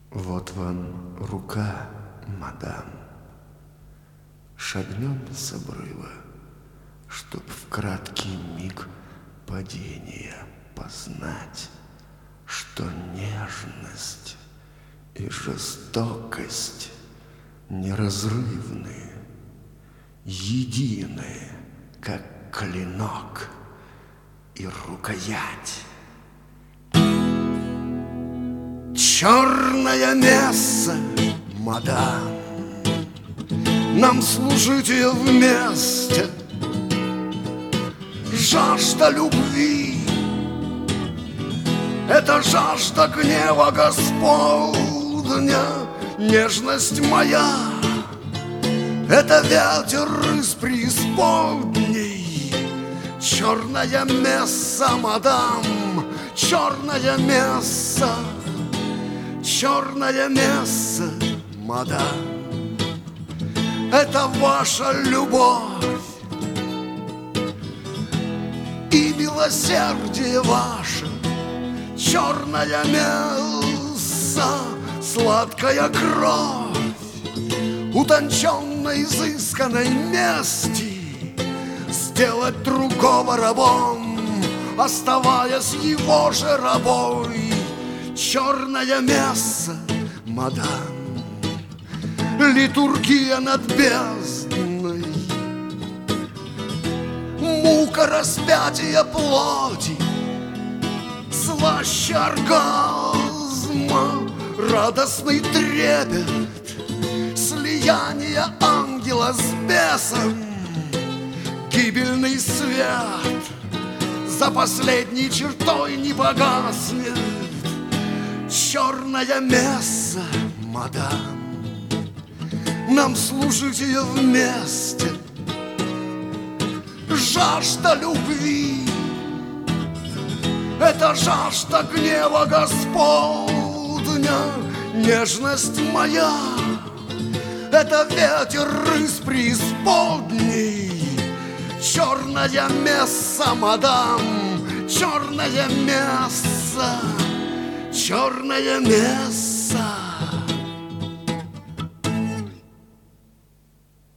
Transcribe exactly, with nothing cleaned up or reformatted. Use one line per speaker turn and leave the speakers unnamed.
Вот вам рука, мадам. Шагнем с обрыва, чтоб в краткий миг падения познать, что нежность и жестокость неразрывны, едины, как клинок и рукоять. Черная месса, мадам, нам служить ее вместе. Жажда любви — это жажда гнева Господня. Нежность моя — это ветер из преисподней. Черная месса, мадам, черная месса, черная месса, мадам, это ваша любовь и милосердие ваше. Черная месса, сладкая кровь утонченной, изысканной мести, сделать другого рабом, оставаясь его же рабой. Черная месса, мадам, литургия над бездной, мука распятия плоти, слаще оргазма, радостный трепет, слияние ангела с бесом, гибельный свет за последней чертой не погаснет. Черная месса, мадам, нам служить ее вместе. Жажда любви — это жажда гнева Господня. Нежность моя — это ветер из преисподней. Черная месса, мадам, черная месса, черная месса.